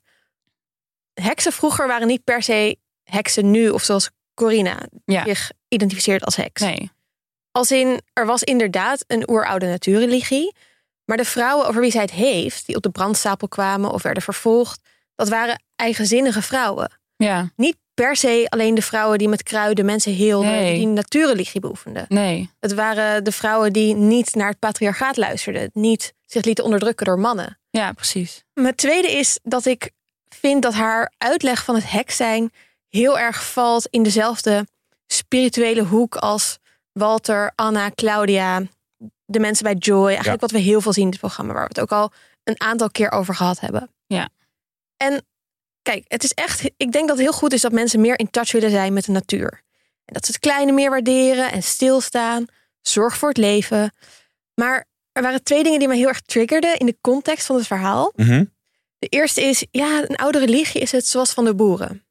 heksen vroeger waren niet per se heksen nu, of zoals Corina Ja. zich identificeert als heks. Nee. Als in, er was inderdaad een oeroude natuurreligie, maar de vrouwen over wie zij het heeft, die op de brandstapel kwamen of werden vervolgd, dat waren eigenzinnige vrouwen. Ja. Niet per se alleen de vrouwen die met kruiden mensen heelden, Nee. die natuurreligie beoefenden. Nee. Het waren de vrouwen die niet naar het patriarchaat luisterden, niet zich lieten onderdrukken door mannen. Ja, precies. Mijn tweede is dat ik vind dat haar uitleg van het heks zijn heel erg valt in dezelfde spirituele hoek als Walter, Anna, Claudia, de mensen bij Joy. Eigenlijk wat we heel veel zien in het programma, waar we het ook al een aantal keer over gehad hebben. Ja. En kijk, het is echt, ik denk dat het heel goed is dat mensen meer in touch willen zijn met de natuur. En dat ze het kleine meer waarderen en stilstaan. Zorg voor het leven. Maar er waren twee dingen die me heel erg triggerden in de context van het verhaal. Mhm. De eerste is, ja, een oude religie is het zoals van de boeren.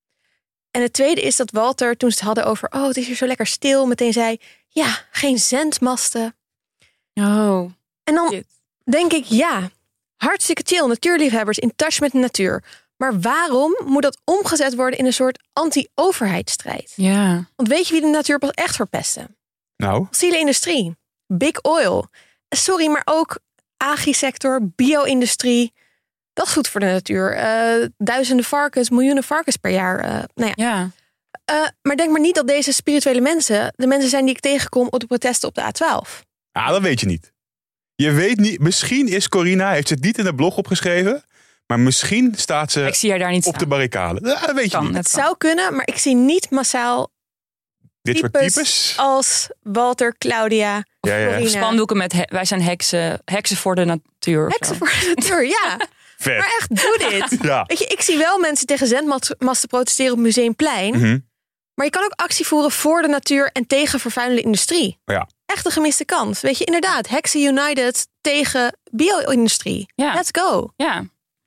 En het tweede is dat Walter, toen ze het hadden over, oh, het is hier zo lekker stil, meteen zei, ja, geen zendmasten. Oh. En dan denk ik, ja, hartstikke chill, natuurliefhebbers in touch met de natuur. Maar waarom moet dat omgezet worden in een soort anti-overheidsstrijd? Ja. Want weet je wie de natuur pas echt verpesten? Nou, Fossiele industrie, big oil. Sorry, maar ook agrisector, bio-industrie. Dat is goed voor de natuur. Duizenden varkens, miljoenen varkens per jaar. Ja. Maar denk maar niet dat deze spirituele mensen de mensen zijn die ik tegenkom op de protesten op de A12. dat weet je niet. Je weet niet, misschien is Corina, heeft ze het niet in de blog opgeschreven, maar misschien staat ze Ik zie haar daar niet op de staan. barricade. Ja, dat weet je Kan, niet. het Het kan. zou kunnen, maar ik zie niet massaal Dit soort types. als Walter, Claudia, Ja. Corina. Spandoeken met wij zijn heksen voor de natuur. of Heksen zo. voor de natuur, ja. Vet. Maar echt, doe dit. Ja. Weet je, ik zie wel mensen tegen zendmasten protesteren op Museumplein. Mhm. Maar je kan ook actie voeren voor de natuur en tegen vervuilende industrie. Ja. Echt een gemiste kans. Weet je, inderdaad, Heksen United tegen bio-industrie. Ja. Let's go. Ja.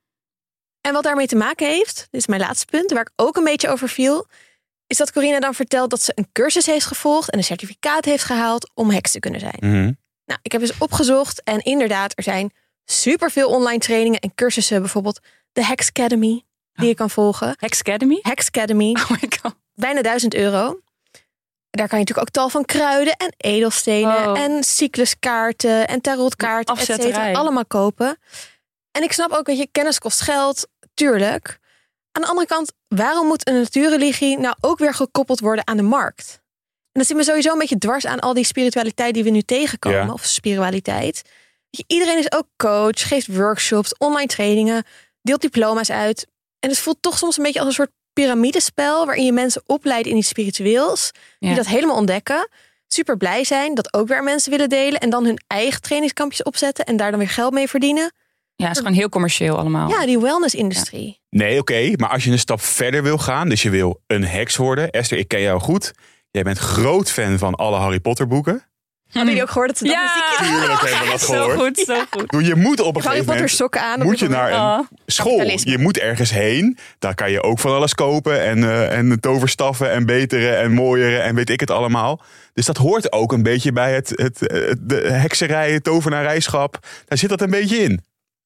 En wat daarmee te maken heeft, dit is mijn laatste punt, waar ik ook een beetje over viel, is dat Corina dan vertelt dat ze een cursus heeft gevolgd en een certificaat heeft gehaald om heks te kunnen zijn. Mhm. Nou, ik heb eens opgezocht en inderdaad, er zijn superveel online trainingen en cursussen, bijvoorbeeld de Hex Academy, die je kan volgen. Hex Academy? Hex Academy, Oh my god. bijna €1000. daar kan je natuurlijk ook tal van kruiden en edelstenen en cycluskaarten en tarotkaarten, et cetera, allemaal kopen. En ik snap ook, dat je kennis kost geld, tuurlijk. Aan de andere kant, waarom moet een natuurreligie nou ook weer gekoppeld worden aan de markt? En dat zit me sowieso een beetje dwars aan al die spiritualiteit die we nu tegenkomen, of spiritualiteit. Iedereen is ook coach, geeft workshops, online trainingen, deelt diploma's uit. En het voelt toch soms een beetje als een soort piramidespel, waarin je mensen opleidt in iets spiritueels, die dat helemaal ontdekken, super blij zijn, dat ook weer mensen willen delen en dan hun eigen trainingskampjes opzetten en daar dan weer geld mee verdienen. Ja, het is gewoon heel commercieel allemaal. Ja, die wellness-industrie. Ja. Nee, oké, maar als je een stap verder wil gaan, dus je wil een heks worden. Esther, ik ken jou goed. Jij bent groot fan van alle Harry Potter boeken. Hadden jullie ook gehoord dat ze dat muziekje... Tuurlijk hebben we dat gehoord. Zo goed. Je moet op een gegeven moment... sokken aan. Moet je naar een school. Je moet ergens heen. Daar kan je ook van alles kopen. En toverstaffen en betere en mooiere en weet ik het allemaal. Dus dat hoort ook een beetje bij de hekserij, het tovenarijschap. Daar zit dat een beetje in.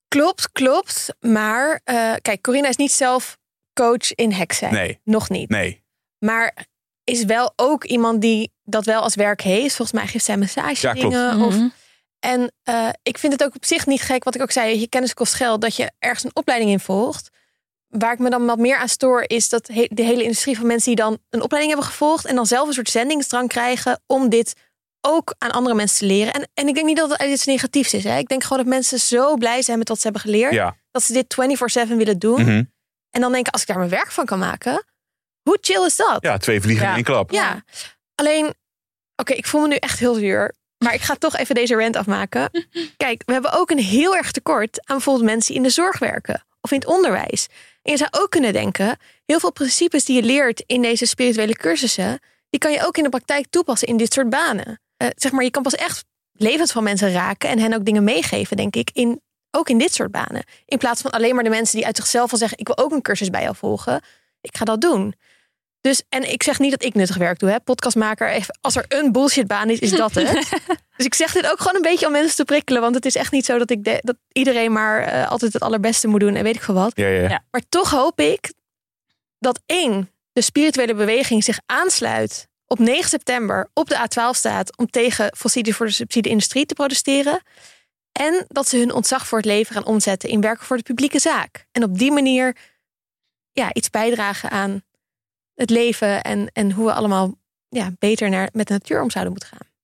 Klopt. Maar kijk, Corina is niet zelf coach in heksen. Nee. Nog niet. Nee. Maar is wel ook iemand die dat wel als werk heeft. Volgens mij geeft zij massage dingen. En ik vind het ook op zich niet gek, wat ik ook zei. Je kennis kost geld, dat je ergens een opleiding in volgt. Waar ik me dan wat meer aan stoor, is dat de hele industrie van mensen die dan een opleiding hebben gevolgd en dan zelf een soort zendingsdrang krijgen om dit ook aan andere mensen te leren. En ik denk niet dat het iets negatiefs is. Hè. Ik denk gewoon dat mensen zo blij zijn met wat ze hebben geleerd. Dat ze dit 24/7 willen doen. En dan denken, als ik daar mijn werk van kan maken, hoe chill is dat? Ja, 2 vliegen in 1 klap. Ja, alleen, oké, ik voel me nu echt heel duur. Maar ik ga toch even deze rant afmaken. Kijk, we hebben ook een heel erg tekort aan bijvoorbeeld mensen die in de zorg werken. Of in het onderwijs. En je zou ook kunnen denken, heel veel principes die je leert in deze spirituele cursussen, die kan je ook in de praktijk toepassen in dit soort banen. Zeg maar, je kan pas echt levens van mensen raken en hen ook dingen meegeven, denk ik, ook in dit soort banen. In plaats van alleen maar de mensen die uit zichzelf al zeggen, ik wil ook een cursus bij jou volgen. Ik ga dat doen. Dus, en ik zeg niet dat ik nuttig werk doe, hè. Podcastmaker, even, als er een bullshitbaan is dat het. Dus ik zeg dit ook gewoon een beetje om mensen te prikkelen, want het is echt niet zo dat dat iedereen maar altijd het allerbeste moet doen en weet ik veel wat. Ja. Maar toch hoop ik dat de spirituele beweging zich aansluit op 9 september op de A12 staat om tegen fossielen voor de subsidie-industrie te protesteren. En dat ze hun ontzag voor het leven gaan omzetten in werken voor de publieke zaak. En op die manier iets bijdragen aan het leven en hoe we allemaal beter met de natuur om zouden moeten gaan.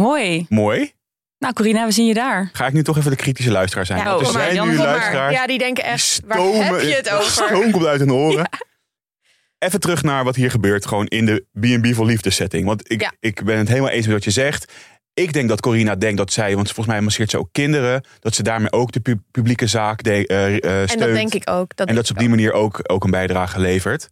Mooi. Nou, Corina, we zien je daar. Ga ik nu toch even de kritische luisteraar zijn? Ja, er zijn nu luisteraars. Ja, die denken echt, waar heb je het over? Stoom komt uit hun oren. Ja. Even terug naar wat hier gebeurt, gewoon in de B&B voor liefde setting. Want ik ben het helemaal eens met wat je zegt. Ik denk dat Corina denkt dat zij, want volgens mij masseert ze ook kinderen, dat ze daarmee ook de publieke zaak steunt. En dat denk ik ook. En dat ze op die manier ook een bijdrage levert.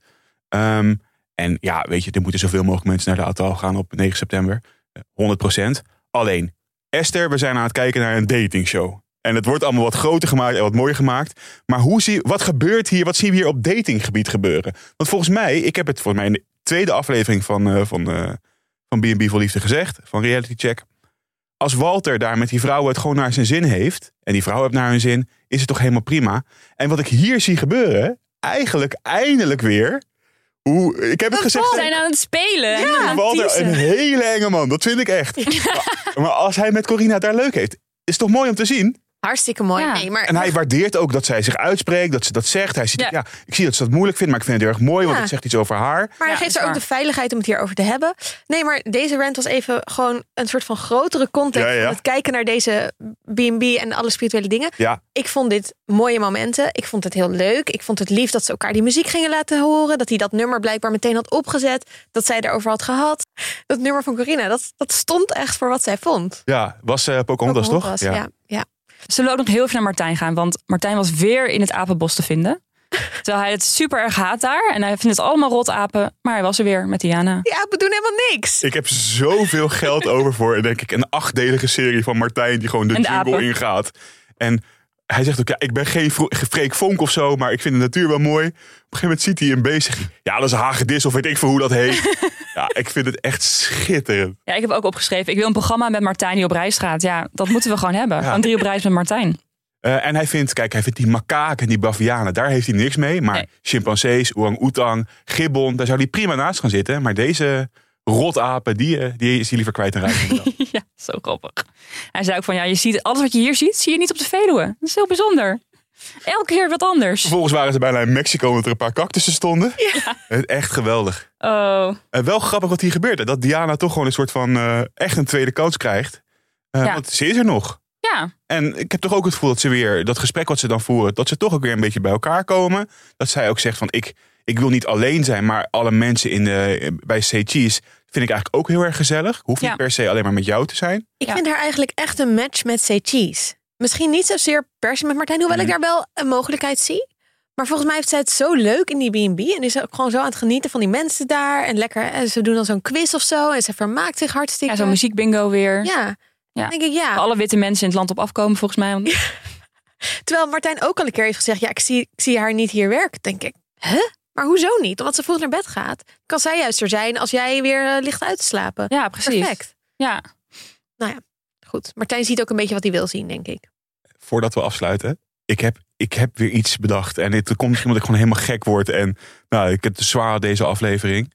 En ja, weet je, er moeten zoveel mogelijk mensen naar de auto gaan op 9 september. 100%. Alleen, Esther, we zijn aan het kijken naar een datingshow. En het wordt allemaal wat groter gemaakt en wat mooier gemaakt. Maar wat gebeurt hier? Wat zien we hier op datinggebied gebeuren? Want volgens mij, ik heb het volgens mij in de tweede aflevering van B&B voor Liefde gezegd, van Reality Check. Als Walter daar met die vrouw het gewoon naar zijn zin heeft, en die vrouw heeft naar hun zin, is het toch helemaal prima. En wat ik hier zie gebeuren, eigenlijk eindelijk weer, ik heb het gezegd. We zijn aan het spelen. Ja, Walter, een hele enge man, dat vind ik echt. Maar als hij met Corina daar leuk heeft, is het toch mooi om te zien? Hartstikke mooi. Ja. Nee, maar en hij waardeert ook dat zij zich uitspreekt, dat ze dat zegt. Hij ziet, ik zie dat ze dat moeilijk vindt, maar ik vind het heel erg mooi, want het zegt iets over haar. Maar hij geeft haar ook de veiligheid om het hierover te hebben. Nee, maar deze rant was even gewoon een soort van grotere context van het kijken naar deze B&B en alle spirituele dingen. Ja. Ik vond dit mooie momenten. Ik vond het heel leuk. Ik vond het lief dat ze elkaar die muziek gingen laten horen. Dat hij dat nummer blijkbaar meteen had opgezet. Dat zij erover had gehad. Dat nummer van Corina, dat stond echt voor wat zij vond. Ja, was Pocahontas toch? Ja. Zullen we ook nog heel even naar Martijn gaan? Want Martijn was weer in het apenbos te vinden. Terwijl hij het super erg haat daar. En hij vindt het allemaal rotapen. Maar hij was er weer met Diana. Die apen doen helemaal niks. Ik heb zoveel geld over voor, denk ik, een 8-delige serie van Martijn die gewoon de jungle ingaat. En hij zegt ook, ik ben geen Freek Vonk of zo, maar ik vind de natuur wel mooi. Op een gegeven moment ziet hij een bezig. Ja, dat is een hagedis of weet ik veel hoe dat heet. Ja, ik vind het echt schitterend. Ja, ik heb ook opgeschreven, ik wil een programma met Martijn die op reis gaat. Ja, dat moeten we gewoon hebben. Gewoon 3 op reis met Martijn. En hij vindt die makaken en die bavianen, daar heeft hij niks mee. Maar chimpansees, orang-oetang, gibbon, daar zou hij prima naast gaan zitten. Maar deze rotapen, die is hij liever kwijt en rijk. Ja, zo grappig. Hij zei ook van, je ziet alles wat je hier ziet, zie je niet op de Veluwe. Dat is heel bijzonder. Elke keer wat anders. Vervolgens waren ze bijna in Mexico omdat er een paar cactussen stonden. Ja. Echt geweldig. Oh. Wel grappig wat hier gebeurt. Dat Diana toch gewoon een soort van echt een tweede kans krijgt. Want ze is er nog. Ja. En ik heb toch ook het gevoel dat ze weer, dat gesprek wat ze dan voeren, dat ze toch ook weer een beetje bij elkaar komen. Dat zij ook zegt van, ik wil niet alleen zijn, maar alle mensen bij Say Cheese vind ik eigenlijk ook heel erg gezellig. Hoeft niet per se alleen maar met jou te zijn. Ik vind haar eigenlijk echt een match met Say Cheese. Misschien niet zozeer per se met Martijn, hoewel ik daar wel een mogelijkheid zie. Maar volgens mij heeft zij het zo leuk in die B&B. En is ook gewoon zo aan het genieten van die mensen daar. En lekker, en ze doen dan zo'n quiz of zo. En ze vermaakt zich hartstikke. Ja, zo'n muziekbingo weer. Ja. Denk ik, alle witte mensen in het land op afkomen, volgens mij. Ja. Terwijl Martijn ook al een keer heeft gezegd, ik zie haar niet hier werken. Denk ik, maar hoezo niet? Omdat ze vroeg naar bed gaat. Kan zij juist er zijn als jij weer ligt uit te slapen. Ja, precies. Perfect. Ja. Nou ja, goed. Martijn ziet ook een beetje wat hij wil zien, denk ik. Voordat we afsluiten, ik heb weer iets bedacht. En het komt misschien omdat ik gewoon helemaal gek word. En ik heb het zwaar deze aflevering.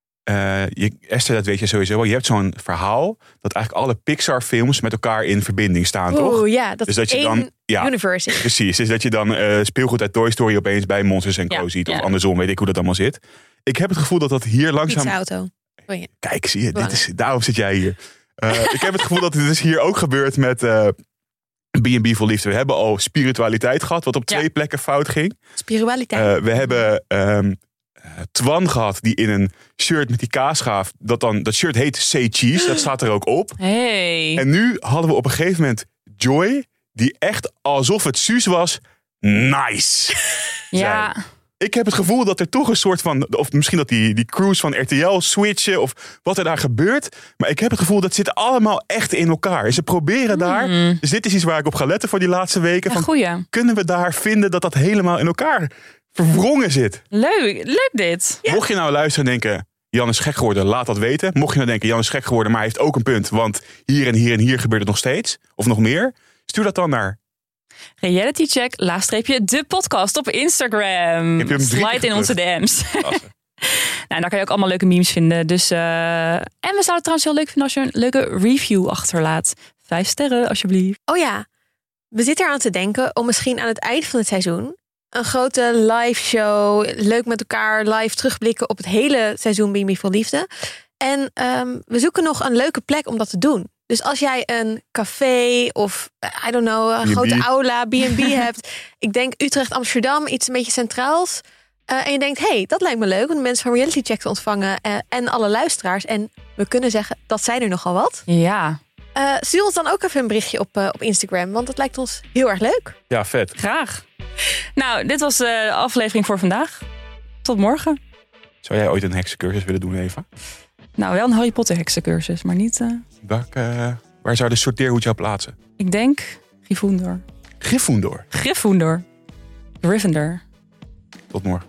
Esther, dat weet je sowieso wel. Je hebt zo'n verhaal dat eigenlijk alle Pixar films met elkaar in verbinding staan, toch? Ja, dat is één universe. Precies, dus dat je dan speelgoed uit Toy Story opeens bij Monsters & Co. ziet. Of andersom, weet ik hoe dat allemaal zit. Ik heb het gevoel dat hier langzaam... Pizza-auto. Oh ja. Kijk, zie je, daarom zit jij hier. Ik heb het gevoel dat het dus hier ook gebeurt met B&B Vol Liefde. We hebben al spiritualiteit gehad, wat op 2 plekken fout ging. Spiritualiteit. We hebben... Twan gehad die in een shirt met die kaasgaaf. Dat shirt heet Say Cheese. Dat staat er ook op. Hey. En nu hadden we op een gegeven moment Joy. Die echt alsof het Suus was. Nice. Ja. Ik heb het gevoel dat er toch een soort van... Of misschien dat die crews van RTL switchen. Of wat er daar gebeurt. Maar ik heb het gevoel dat zit allemaal echt in elkaar. En ze proberen daar. Dus dit is iets waar ik op ga letten voor die laatste weken. Ja, kunnen we daar vinden dat helemaal in elkaar verwrongen zit? Leuk dit. Ja. Mocht je nou luisteren en denken, Jan is gek geworden, laat dat weten. Mocht je nou denken, Jan is gek geworden, maar hij heeft ook een punt. Want hier en hier en hier gebeurt het nog steeds. Of nog meer. Stuur dat dan naar... Realitycheck, _de podcast op Instagram. Slide in onze DM's. Nou, daar kan je ook allemaal leuke memes vinden. Dus, en we zouden het trouwens heel leuk vinden als je een leuke review achterlaat. 5 sterren, alsjeblieft. Oh ja, we zitten eraan te denken om misschien aan het eind van het seizoen een grote live show, leuk met elkaar live terugblikken op het hele seizoen B&B Vol Liefde. En we zoeken nog een leuke plek om dat te doen. Dus als jij een café of, I don't know, een grote aula, B&B hebt. Ik denk Utrecht, Amsterdam, iets een beetje centraals. En je denkt, hey, dat lijkt me leuk om de mensen van Reality Check te ontvangen. En alle luisteraars. En we kunnen zeggen, dat zijn er nogal wat. Ja. Stuur ons dan ook even een berichtje op Instagram. Want het lijkt ons heel erg leuk. Ja, vet. Graag. Nou, dit was de aflevering voor vandaag. Tot morgen. Zou jij ooit een heksencursus willen doen, Eva? Nou, wel een Harry Potter heksencursus, maar niet... Waar zou de sorteerhoed jou plaatsen? Ik denk Gryffindor. Gryffindor? Gryffindor. Tot morgen.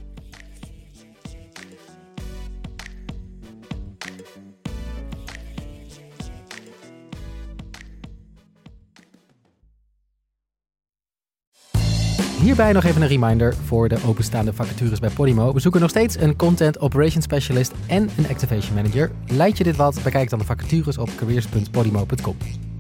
Hierbij nog even een reminder voor de openstaande vacatures bij Podimo. We zoeken nog steeds een Content Operations Specialist en een Activation Manager. Lijkt je dit wat? Bekijk dan de vacatures op careers.podimo.com.